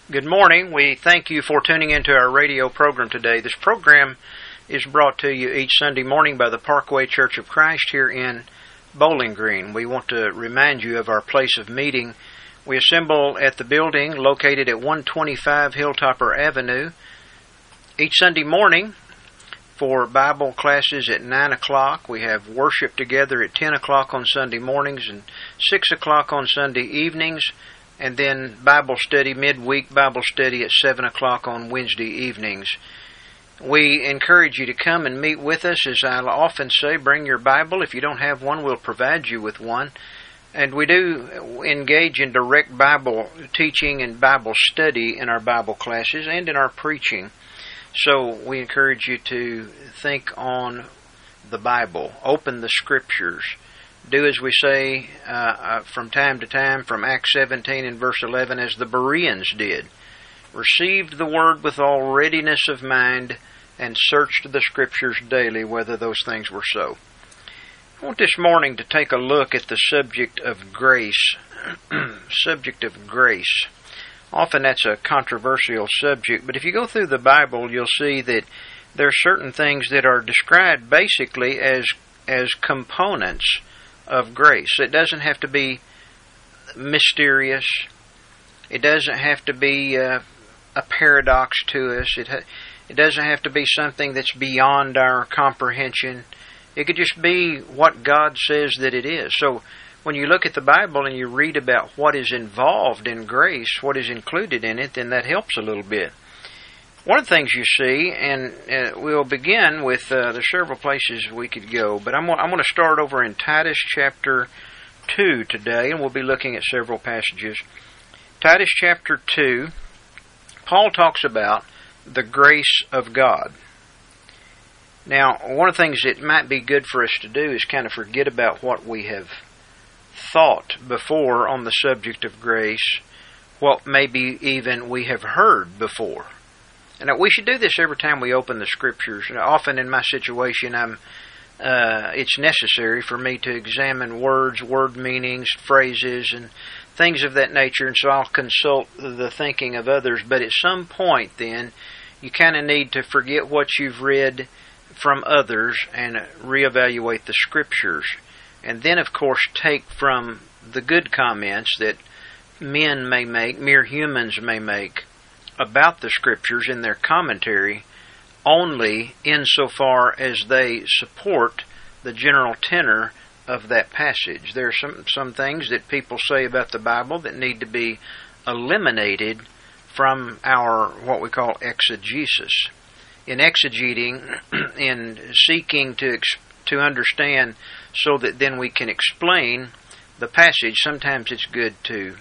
Good morning. We thank you for tuning into our radio program today. This program is brought to you each Sunday morning by the Parkway Church of Christ here in Bowling Green. We want to remind you of our place of meeting. We assemble at the building located at 125 Hilltopper Avenue each Sunday morning for Bible classes at 9 o'clock. We have worship together at 10 o'clock on Sunday mornings and 6 o'clock on Sunday evenings, and then Bible study, midweek Bible study at 7 o'clock on Wednesday evenings. We encourage you to come and meet with us. As I often say, bring your Bible. If you don't have one, we'll provide you with one. And we do engage in direct Bible teaching and Bible study in our Bible classes and in our preaching. So we encourage you to think on the Bible. Open the Scriptures. Do as we say from time to time from Acts 17 and verse 11, as the Bereans did. Received the Word with all readiness of mind and searched the Scriptures daily whether those things were so. I want this morning to take a look at the subject of grace. Subject of grace. Often that's a controversial subject, but if you go through the Bible, you'll see that there are certain things that are described basically as components of grace. It doesn't have to be mysterious. It doesn't have to be a paradox to us. It doesn't have to be something that's beyond our comprehension. It could just be what God says that it is. So when you look at the Bible and you read about what is involved in grace, what is included in it, then that helps a little bit. One of the things you see, and we'll begin with the several places we could go, but I'm going to start over in Titus chapter 2 today, and we'll be looking at several passages. Titus chapter 2, Paul talks about the grace of God. Now, one of the things that might be good for us to do is kind of forget about what we have thought before on the subject of grace, what maybe even we have heard before. And we should do this every time we open the Scriptures. Often in my situation, it's necessary for me to examine words, word meanings, phrases, and things of that nature, and so I'll consult the thinking of others. But at some point then, you kind of need to forget what you've read from others and reevaluate the Scriptures. And then, of course, take from the good comments that men may make, mere humans may make, about the Scriptures in their commentary, only insofar as they support the general tenor of that passage. There are some things that people say about the Bible that need to be eliminated from our, what we call, exegesis. In exegeting, in seeking to understand so that then we can explain the passage, sometimes it's good to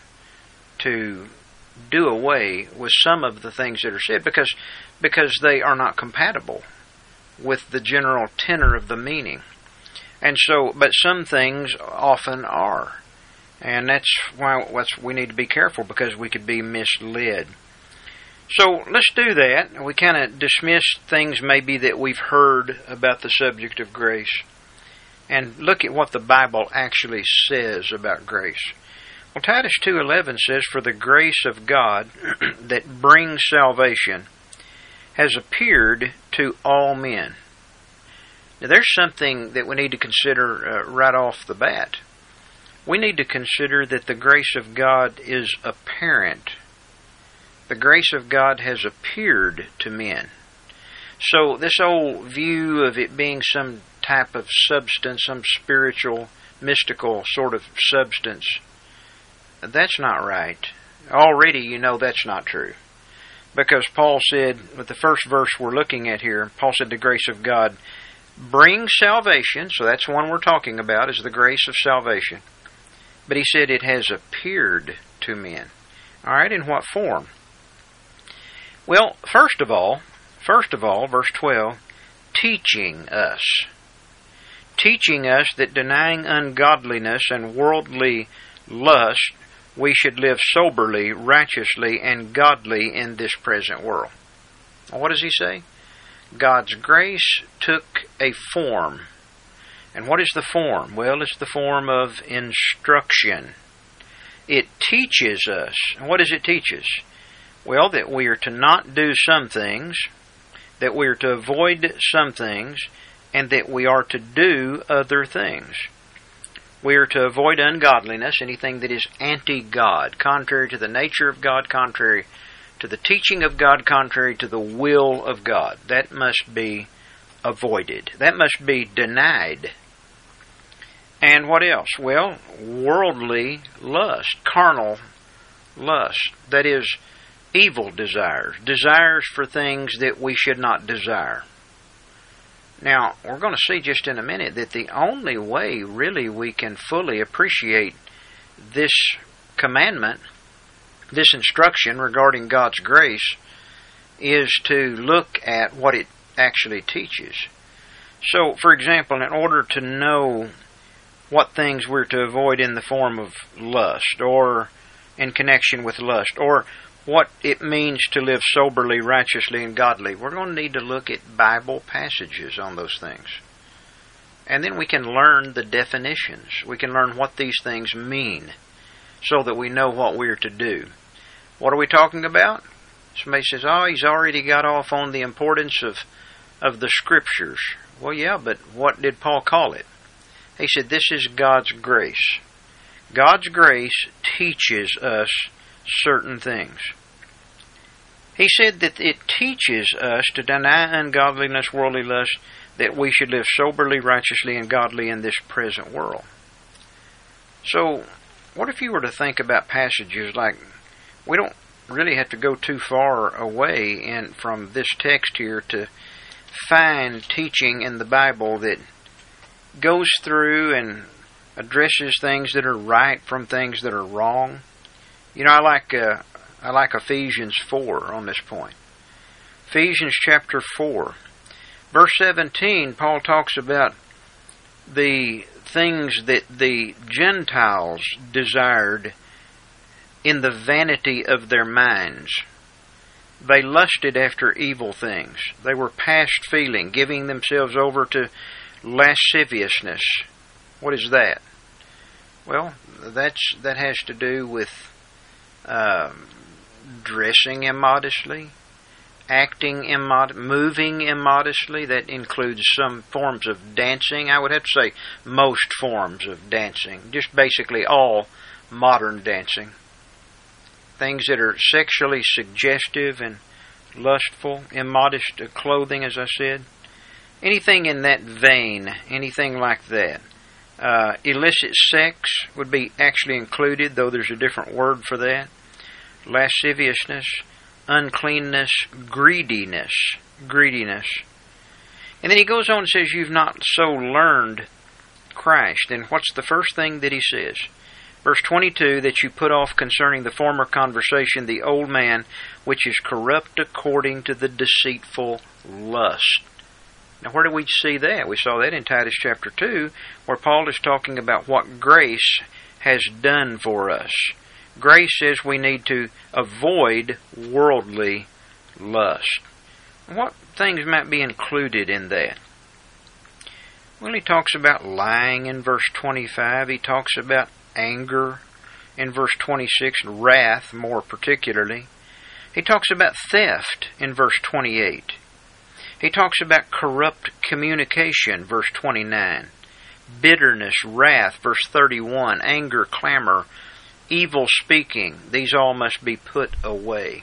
do away with some of the things that are said because they are not compatible with the general tenor of the meaning. And so, but some things often are. And that's why we need to be careful, because we could be misled. So let's do that. We kind of dismiss things maybe that we've heard about the subject of grace and look at what the Bible actually says about grace. Well, Titus 2:11 says, "For the grace of God that brings salvation has appeared to all men." Now, there's something that we need to consider right off the bat. We need to consider that the grace of God is apparent. The grace of God has appeared to men. So this old view of it being some type of substance, some spiritual, mystical sort of substance, that's not right. Already you know that's not true. Because Paul said, with the first verse we're looking at here, Paul said the grace of God brings salvation. So that's one we're talking about, is the grace of salvation. But he said it has appeared to men. All right, in what form? Well, first of all, verse 12, teaching us. Teaching us that denying ungodliness and worldly lust, we should live soberly, righteously, and godly in this present world. What does he say? God's grace took a form. And what is the form? Well, it's the form of instruction. It teaches us. And what does it teach us? Well, that we are to not do some things, that we are to avoid some things, and that we are to do other things. We are to avoid ungodliness, anything that is anti-God, contrary to the nature of God, contrary to the teaching of God, contrary to the will of God. That must be avoided. That must be denied. And what else? Well, worldly lust, carnal lust, that is, evil desires, desires for things that we should not desire. Now, we're going to see just in a minute that the only way really we can fully appreciate this commandment, this instruction regarding God's grace, is to look at what it actually teaches. So, for example, in order to know what things we're to avoid in the form of lust, or in connection with lust, or what it means to live soberly, righteously, and godly, we're going to need to look at Bible passages on those things. And then we can learn the definitions. We can learn what these things mean so that we know what we're to do. What are we talking about? Somebody says, oh, he's already got off on the importance of the Scriptures. Well, yeah, but what did Paul call it? He said, this is God's grace. God's grace teaches us certain things. He said that it teaches us to deny ungodliness, worldly lust, that we should live soberly, righteously, and godly in this present world. So, what if you were to think about passages like, we don't really have to go too far away from this text here to find teaching in the Bible that goes through and addresses things that are right from things that are wrong. You know, I like Ephesians 4 on this point. Ephesians chapter 4. Verse 17, Paul talks about the things that the Gentiles desired in the vanity of their minds. They lusted after evil things. They were past feeling, giving themselves over to lasciviousness. What is that? Well, that has to do with dressing immodestly, acting immodestly, moving immodestly. That includes some forms of dancing. I would have to say most forms of dancing. Just basically all modern dancing. Things that are sexually suggestive and lustful, immodest clothing, as I said. Anything in that vein, anything like that. Illicit sex would be actually included, though there's a different word for that. Lasciviousness, uncleanness, greediness. And then he goes on and says, you've not so learned Christ. And what's the first thing that he says? Verse 22, that you put off concerning the former conversation the old man, which is corrupt according to the deceitful lust. Now, where do we see that? We saw that in Titus chapter 2, where Paul is talking about what grace has done for us. Grace says we need to avoid worldly lust. What things might be included in that? Well, he talks about lying in verse 25. He talks about anger in verse 26, wrath more particularly. He talks about theft in verse 28. He talks about corrupt communication, verse 29. Bitterness, wrath, verse 31. Anger, clamor, evil speaking. These all must be put away.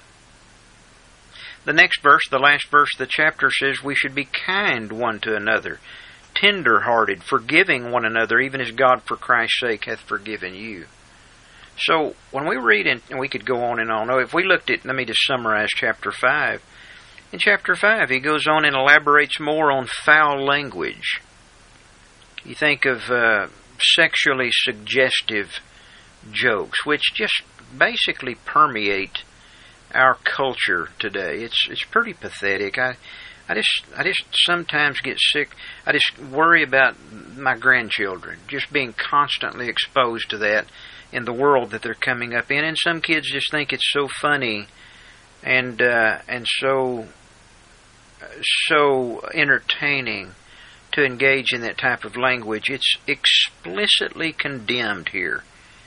The next verse, the last verse of the chapter, says we should be kind one to another, tender-hearted, forgiving one another, even as God for Christ's sake hath forgiven you. So, when we read, and we could go on and on. If we looked at, let me just summarize chapter 5. In chapter 5, he goes on and elaborates more on foul language. You think of sexually suggestive jokes, which just basically permeate our culture today. It's pretty pathetic. I just sometimes get sick. I just worry about my grandchildren just being constantly exposed to that in the world that they're coming up in. And some kids just think it's so funny and so entertaining to engage in that type of language. It's explicitly condemned here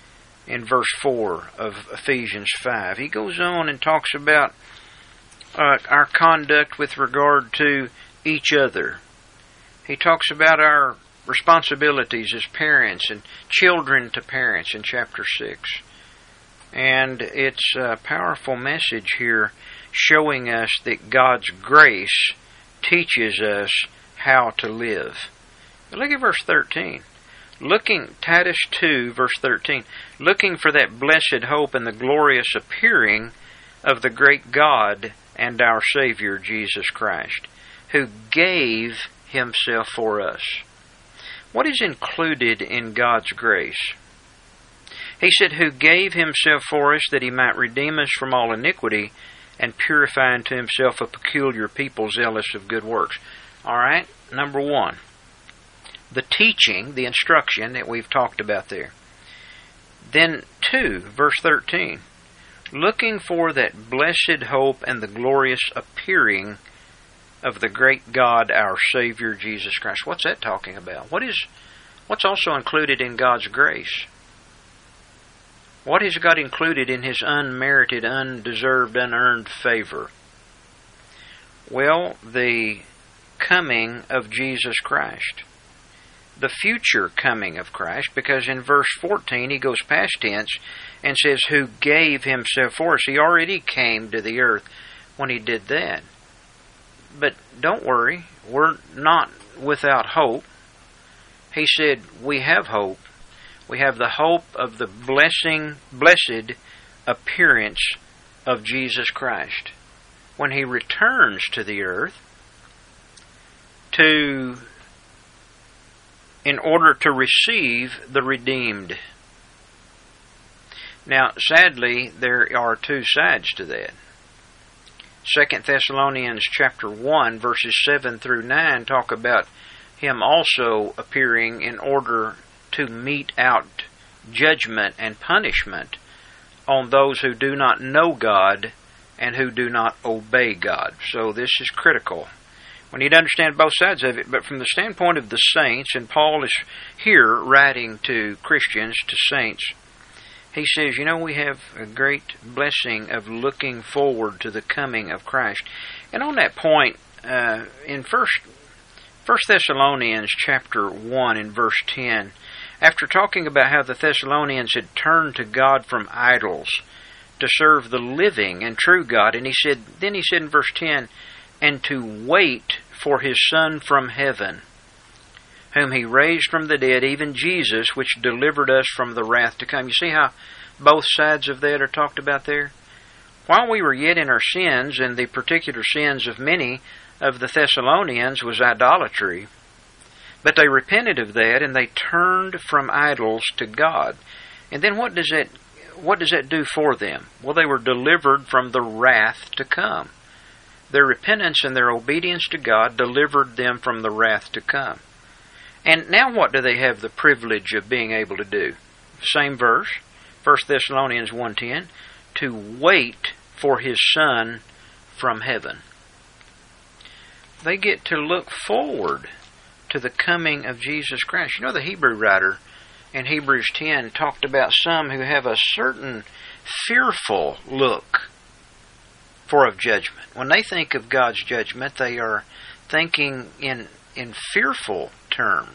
in verse 4 of Ephesians 5. He goes on and talks about our conduct with regard to each other. He talks about our responsibilities as parents and children to parents in chapter 6. And it's a powerful message here showing us that God's grace teaches us how to live. But look at verse 13. Titus 2, verse 13, looking for that blessed hope and the glorious appearing of the great God and our Savior, Jesus Christ, who gave Himself for us. What is included in God's grace? He said, who gave Himself for us that He might redeem us from all iniquity and purify unto Himself a peculiar people zealous of good works. All right, number one, the teaching, the instruction that we've talked about there. Then 2, verse 13, looking for that blessed hope and the glorious appearing of the great God, our Savior, Jesus Christ. What's that talking about? What's also included in God's grace? What has God included in His unmerited, undeserved, unearned favor? Well, the coming of Jesus Christ. The future coming of Christ, because in verse 14 He goes past tense and says, who gave Himself for us. He already came to the earth when He did that. But don't worry, we're not without hope. He said, we have hope. We have the hope of the blessed appearance of Jesus Christ when He returns to the earth in order to receive the redeemed. Now, sadly, there are two sides to that. 2 Thessalonians chapter 1, verses 7 through 9 talk about Him also appearing in order to mete out judgment and punishment on those who do not know God and who do not obey God. So this is critical. We need to understand both sides of it, but from the standpoint of the saints, and Paul is here writing to Christians, to saints, he says, we have a great blessing of looking forward to the coming of Christ. And on that point, in 1 Thessalonians chapter 1 in verse 10, after talking about how the Thessalonians had turned to God from idols to serve the living and true God, and he said in verse 10, and to wait for His Son from heaven, whom He raised from the dead, even Jesus, which delivered us from the wrath to come. You see how both sides of that are talked about there? While we were yet in our sins, and the particular sins of many of the Thessalonians was idolatry, but they repented of that, and they turned from idols to God. And then what does that do for them? Well, they were delivered from the wrath to come. Their repentance and their obedience to God delivered them from the wrath to come. And now what do they have the privilege of being able to do? Same verse, 1 Thessalonians 1:10, to wait for His Son from heaven. They get to look forward to the coming of Jesus Christ. The Hebrew writer in Hebrews 10 talked about some who have a certain fearful look of judgment. When they think of God's judgment, they are thinking in fearful terms.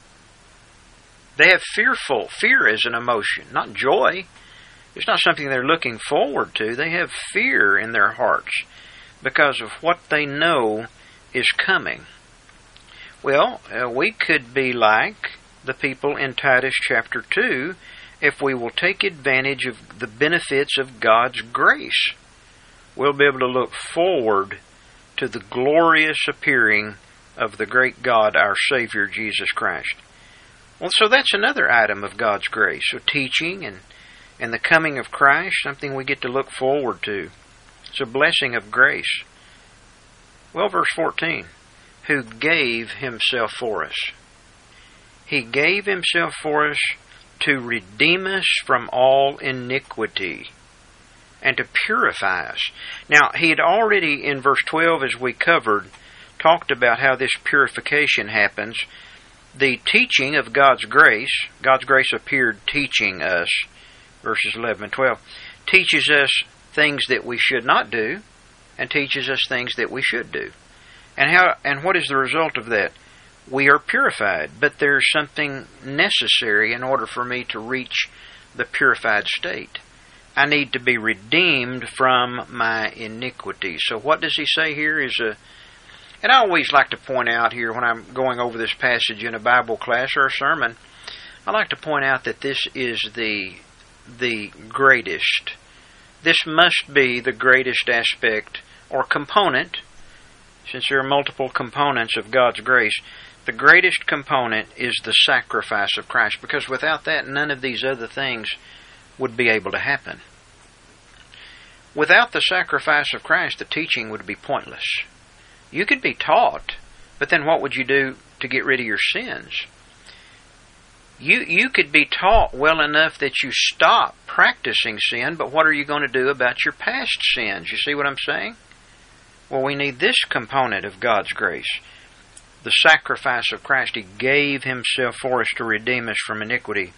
They have fear as an emotion, not joy. It's not something they're looking forward to. They have fear in their hearts because of what they know is coming. Well, we could be like the people in Titus chapter 2 if we will take advantage of the benefits of God's grace. We'll be able to look forward to the glorious appearing of the great God, our Savior, Jesus Christ. Well, so that's another item of God's grace. So teaching and the coming of Christ, something we get to look forward to. It's a blessing of grace. Well, verse 14, who gave Himself for us. He gave Himself for us to redeem us from all iniquity and to purify us. Now, He had already, in verse 12, as we covered, talked about how this purification happens. The teaching of God's grace appeared teaching us verses 11 and 12, teaches us things that we should not do and teaches us things that we should do. And what is the result of that? We are purified, but there's something necessary in order for me to reach the purified state. I need to be redeemed from my iniquity. So what does he say here is and I always like to point out here when I'm going over this passage in a Bible class or a sermon, I like to point out that this is the greatest. This must be the greatest aspect or component, since there are multiple components of God's grace. The greatest component is the sacrifice of Christ, because without that, none of these other things would be able to happen. Without the sacrifice of Christ, the teaching would be pointless. You could be taught, but then what would you do to get rid of your sins? You could be taught well enough that you stop practicing sin, but what are you going to do about your past sins? You see what I'm saying? Well, we need this component of God's grace. The sacrifice of Christ. He gave Himself for us to redeem us from iniquity.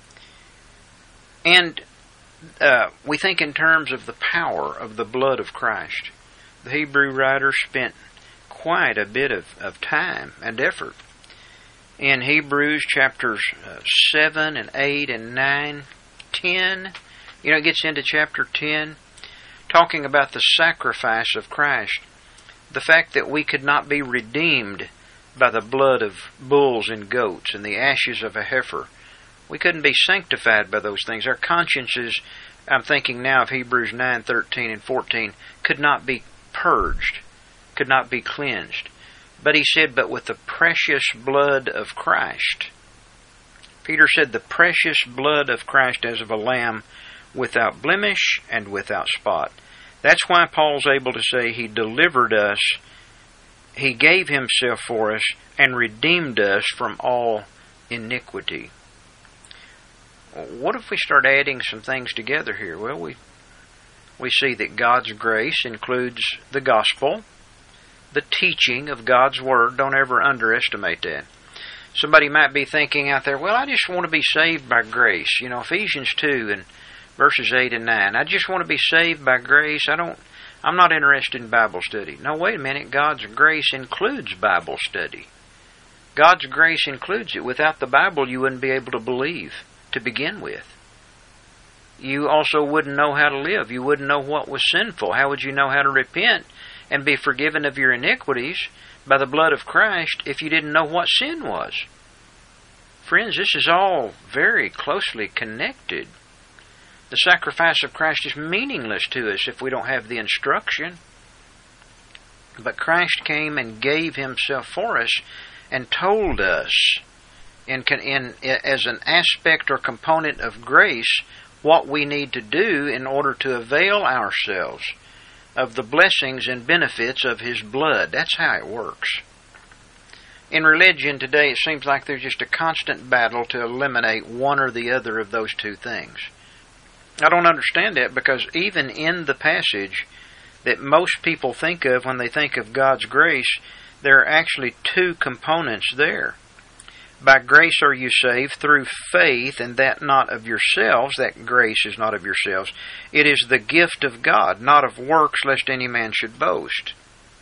And we think in terms of the power of the blood of Christ. The Hebrew writer spent quite a bit of time and effort in Hebrews chapters 7 and 8 and 9, 10. It gets into chapter 10, talking about the sacrifice of Christ. The fact that we could not be redeemed by the blood of bulls and goats and the ashes of a heifer. We couldn't be sanctified by those things. Our consciences, I'm thinking now of Hebrews 9, 13 and 14, could not be purged, could not be cleansed. But he said, but with the precious blood of Christ. Peter said, the precious blood of Christ as of a lamb without blemish and without spot. That's why Paul's able to say He delivered us, He gave Himself for us, and redeemed us from all iniquity. What if we start adding some things together here? Well, we see that God's grace includes the gospel, the teaching of God's Word. Don't ever underestimate that. Somebody might be thinking out there, well, I just want to be saved by grace. Ephesians 2 and verses 8 and 9. I just want to be saved by grace. I'm not interested in Bible study. No, wait a minute. God's grace includes Bible study. God's grace includes it. Without the Bible, you wouldn't be able to believe to begin with. You also wouldn't know how to live. You wouldn't know what was sinful. How would you know how to repent and be forgiven of your iniquities by the blood of Christ if you didn't know what sin was? Friends, this is all very closely connected. The sacrifice of Christ is meaningless to us if we don't have the instruction. But Christ came and gave Himself for us and told us as an aspect or component of grace what we need to do in order to avail ourselves of the blessings and benefits of His blood. That's how it works. In religion today, it seems like there's just a constant battle to eliminate one or the other of those two things. I don't understand that, because even in the passage that most people think of when they think of God's grace, there are actually two components there. By grace are you saved through faith, and that not of yourselves. That grace is not of yourselves. It is the gift of God, not of works, lest any man should boast.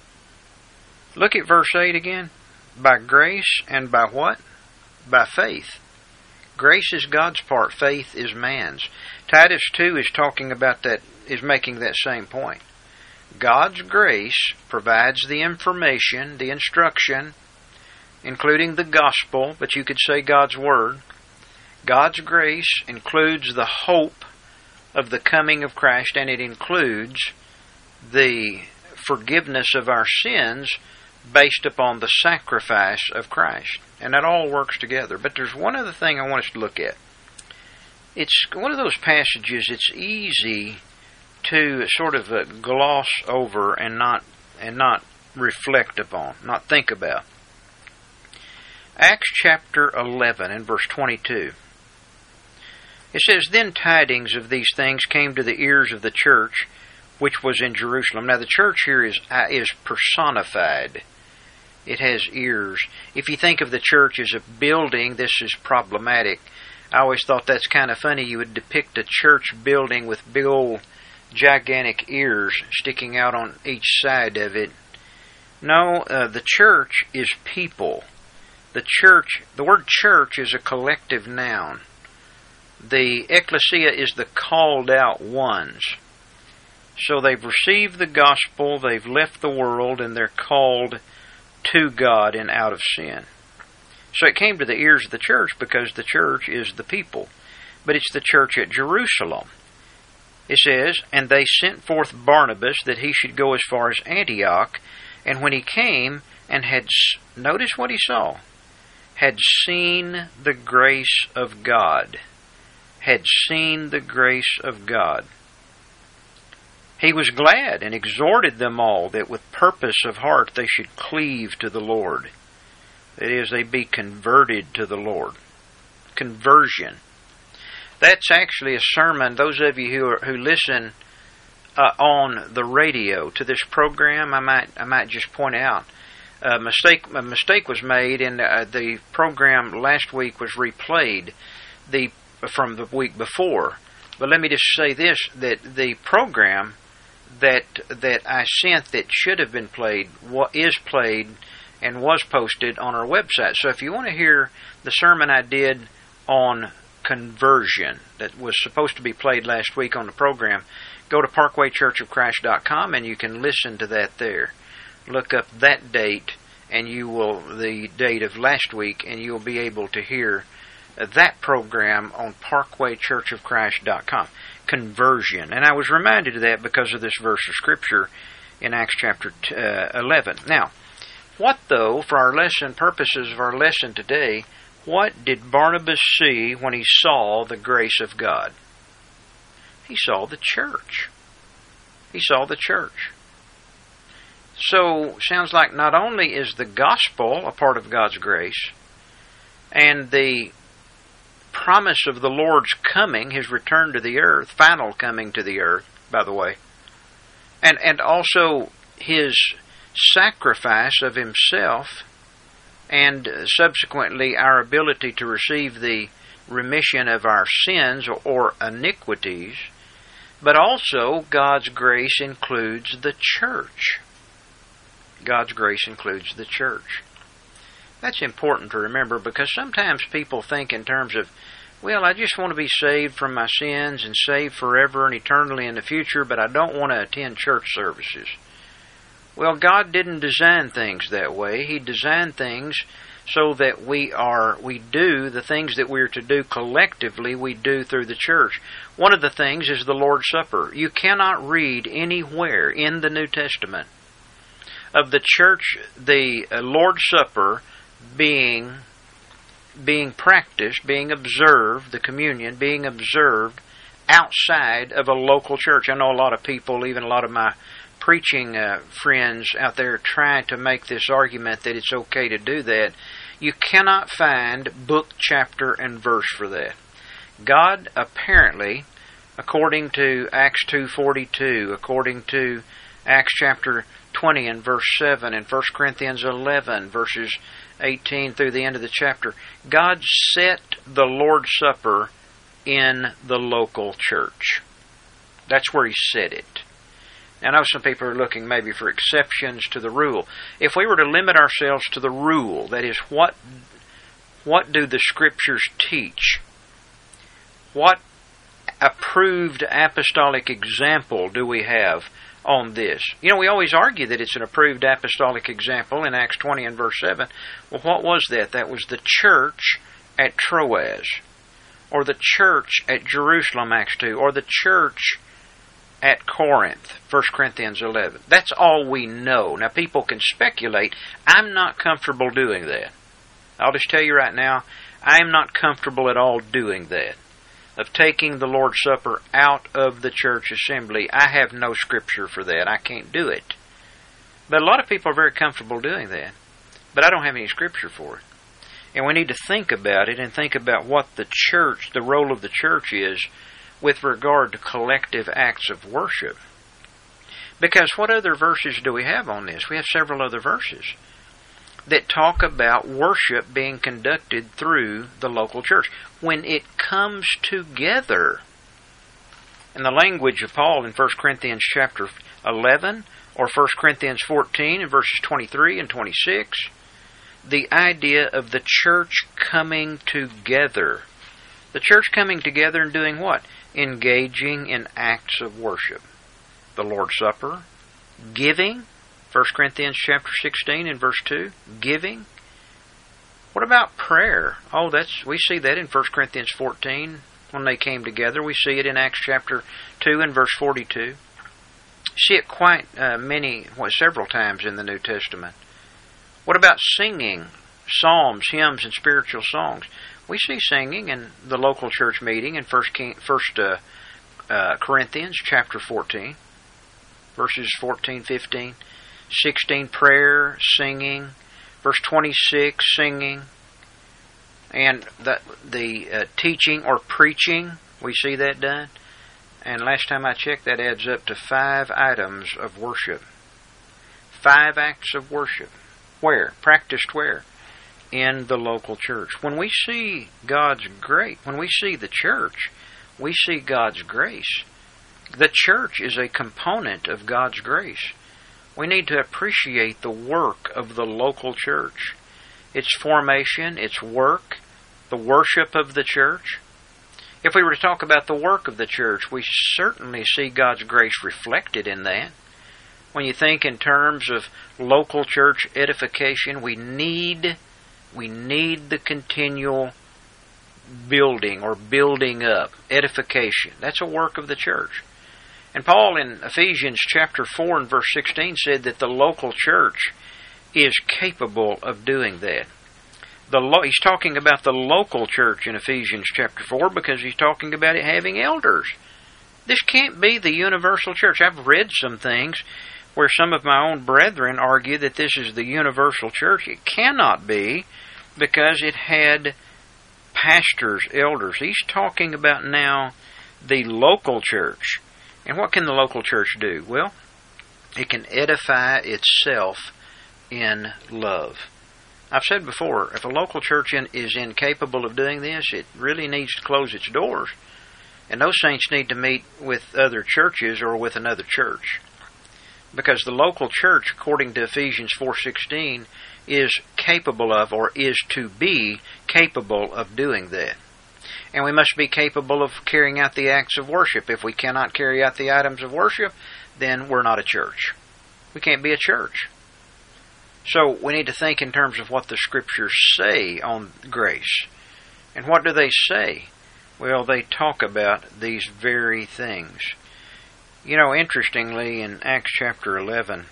Look at verse 8 again. By grace and by what? By faith. Grace is God's part. Faith is man's. Titus 2 is talking about that, is making that same point. God's grace provides the information, the instruction, including the gospel, but you could say God's Word. God's grace includes the hope of the coming of Christ, and it includes the forgiveness of our sins based upon the sacrifice of Christ. And that all works together. But there's one other thing I want us to look at. It's one of those passages it's easy to sort of gloss over and not reflect upon, not think about. Acts chapter 11 and verse 22. It says, Then tidings of these things came to the ears of the church, which was in Jerusalem. Now the church here is personified. It has ears. If you think of the church as a building, this is problematic. I always thought that's kind of funny. You would depict a church building with big old gigantic ears sticking out on each side of it. No, the church is people. The word church is a collective noun. The ecclesia is the called out ones. So they've received the gospel, they've left the world, and they're called to God and out of sin. So it came to the ears of the church because the church is the people. But it's the church at Jerusalem. It says, "And they sent forth Barnabas that he should go as far as Antioch. And when he came and had," notice what he saw, "had seen the grace of God." Had seen the grace of God. He was glad and exhorted them all that with purpose of heart they should cleave to the Lord. That is, they be converted to the Lord. Conversion. That's actually a sermon. Those of you who listen on the radio to this program, I might just point out a mistake was made, and the program last week was replayed from the week before. But let me just say this: that the program that I sent that should have been played is played and was posted on our website. So if you want to hear the sermon I did on conversion that was supposed to be played last week on the program, go to parkwaychurchofchrist.com and you can listen to that there. Look up that date and the date of last week, and you'll be able to hear that program on parkwaychurchofchrist.com. Conversion. And I was reminded of that because of this verse of Scripture in Acts chapter 11. Now, what though, for our lesson purposes of our lesson today, what did Barnabas see when he saw the grace of God? He saw the church. He saw the church. So, sounds like not only is the gospel a part of God's grace, and the promise of the Lord's coming, His return to the earth, final coming to the earth, by the way, and also His sacrifice of Himself, and subsequently our ability to receive the remission of our sins or iniquities, but also God's grace includes the church. God's grace includes the church. That's important to remember, because sometimes people think in terms of, well, I just want to be saved from my sins and saved forever and eternally in the future, but I don't want to attend church services. Well, God didn't design things that way. He designed things so that we do the things that we are to do collectively, we do through the church. One of the things is the Lord's Supper. You cannot read anywhere in the New Testament of the church, the Lord's Supper being practiced, being observed, the communion being observed outside of a local church. I know a lot of people, even a lot of my preaching friends out there, trying to make this argument that it's okay to do that. You cannot find book, chapter, and verse for that. God apparently, according to Acts 2:42, according to Acts chapter 20 and verse 7, and 1 Corinthians 11 verses 18 through the end of the chapter, God set the Lord's Supper in the local church. That's where He set it. Now, I know some people are looking maybe for exceptions to the rule. If we were to limit ourselves to the rule, that is, what do the Scriptures teach? What approved apostolic example do we have on this? You know, we always argue that it's an approved apostolic example in Acts 20 and verse 7. Well, what was that? That was the church at Troas, or the church at Jerusalem, Acts 2, or the church at Corinth, 1 Corinthians 11. That's all we know. Now, people can speculate. I'm not comfortable doing that. I'll just tell you right now, I'm not comfortable at all doing that, of taking the Lord's Supper out of the church assembly. I have no Scripture for that. I can't do it. But a lot of people are very comfortable doing that. But I don't have any Scripture for it. And we need to think about it, and think about what the church, the role of the church is with regard to collective acts of worship. Because what other verses do we have on this? We have several other verses. that talk about worship being conducted through the local church. When it comes together, in the language of Paul in 1 Corinthians chapter 11, or 1 Corinthians 14 in verses 23 and 26, the idea of the church coming together. The church coming together and doing what? Engaging in acts of worship. The Lord's Supper, giving, 1 Corinthians chapter 16 and verse 2, giving. What about prayer? We see that in 1 Corinthians 14 when they came together. We see it in Acts chapter 2 and verse 42. See it quite several times in the New Testament. What about singing, psalms, hymns, and spiritual songs? We see singing in the local church meeting in 1 Corinthians chapter 14, verses 14, 15, 16, prayer, singing, verse 26, singing, and the teaching or preaching, we see that done. And last time I checked, that adds up to 5 items of worship. 5 acts of worship. Where? Practiced where? In the local church. When we see God's grace, when we see the church, we see God's grace. The church is a component of God's grace. We need to appreciate the work of the local church. Its formation, its work, the worship of the church. If we were to talk about the work of the church, we certainly see God's grace reflected in that. When you think in terms of local church edification, we need the continual building or building up, edification. That's a work of the church. And Paul in Ephesians chapter 4 and verse 16 said that the local church is capable of doing that. He's talking about the local church in Ephesians chapter 4 because he's talking about it having elders. This can't be the universal church. I've read some things where some of my own brethren argue that this is the universal church. It cannot be because it had pastors, elders. He's talking about now the local church. And what can the local church do? Well, it can edify itself in love. I've said before, if a local church is incapable of doing this, it really needs to close its doors. And those saints need to meet with other churches or with another church. Because the local church, according to Ephesians 4:16, is capable of, or is to be capable of doing that. And we must be capable of carrying out the acts of worship. If we cannot carry out the items of worship, then we're not a church. We can't be a church. So we need to think in terms of what the Scriptures say on grace. And what do they say? Well, they talk about these very things. You know, interestingly, in Acts chapter 11,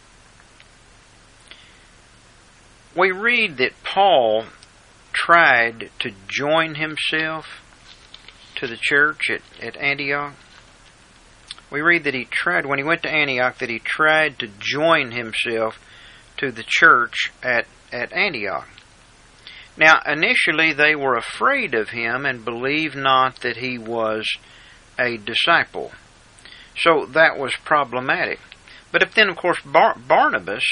we read that Paul tried to join himself to the church at Antioch. We read that he tried, when he went to Antioch, that he tried to join himself to the church at Antioch. Now, initially they were afraid of him and believed not that he was a disciple. So that was problematic. But then, of course, Barnabas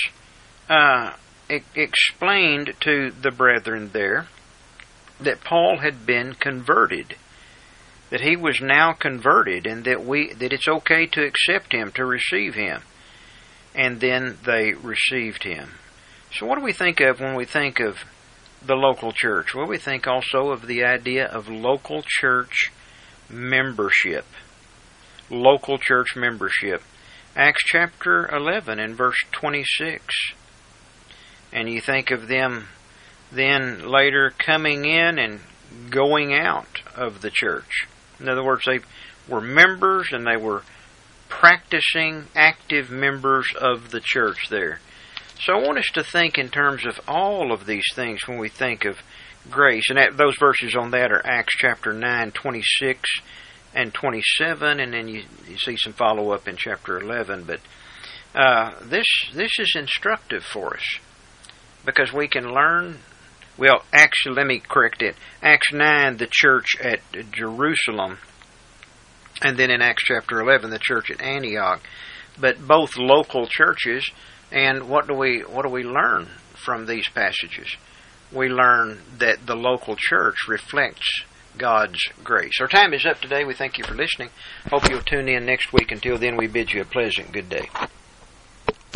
explained to the brethren there that Paul had been converted, that he was now converted, and that it's okay to accept him, to receive him. And then they received him. So what do we think of when we think of the local church? Well, we think also of the idea of local church membership. Local church membership. Acts chapter 11 and verse 26. And you think of them then later coming in and going out of the church. In other words, they were members and they were practicing active members of the church there. So I want us to think in terms of all of these things when we think of grace. And those verses on that are Acts chapter 9, 26 and 27, and then you see some follow-up in chapter 11. But this is instructive for us because we can learn. Well, actually, let me correct it. Acts 9, the church at Jerusalem, and then in Acts chapter 11, the church at Antioch. But both local churches, and what do we learn from these passages? We learn that the local church reflects God's grace. Our time is up today. We thank you for listening. Hope you'll tune in next week. Until then, we bid you a pleasant good day.